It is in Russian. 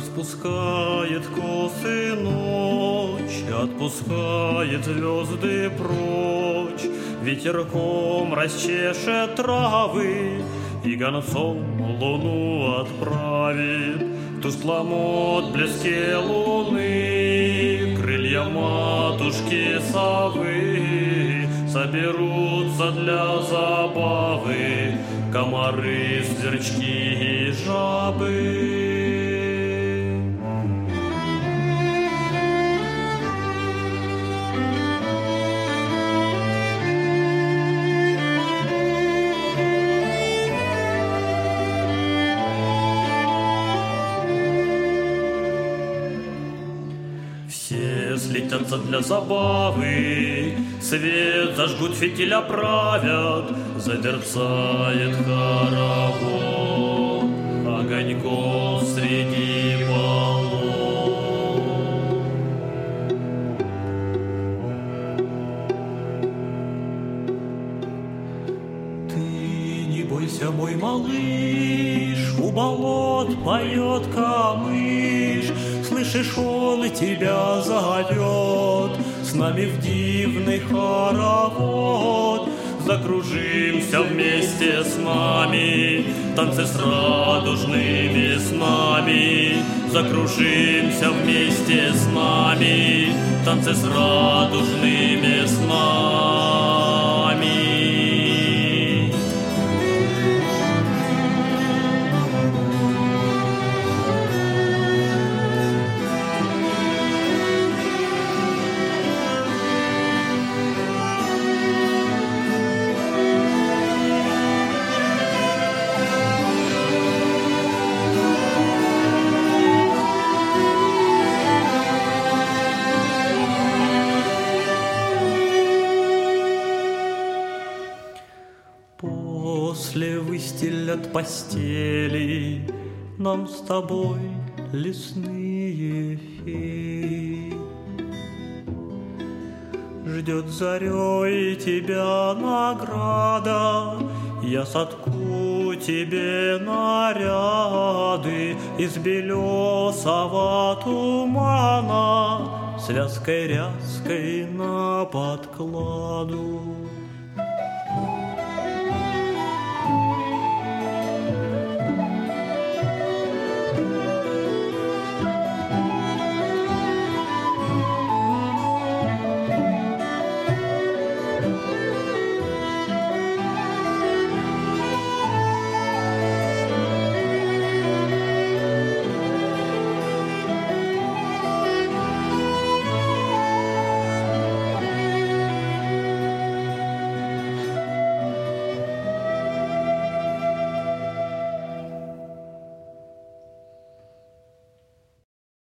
Распускает косы ночь, отпускает звезды прочь, ветерком расчешет травы и гонцом луну отправит. В тусклом отблеске луны крылья матушки совы соберутся для забавы комары, сверчки и жабы. Все слетятся для забавы, свет зажгут, фитиль оправят, замерцает хоровод огоньков среди полов. Ты не бойся, мой малыш, у болот поет камыш. Слышишь, он тебя зовет с нами в дивный хоровод. Закружимся вместе с нами, танцы с радужными снами. Закружимся вместе с нами, танцы с радужными снами. После выстелят постели нам с тобой лесные феи. Ждет зарей тебя награда, я сотку тебе наряды из белесого тумана с вязкой ряской на подкладу.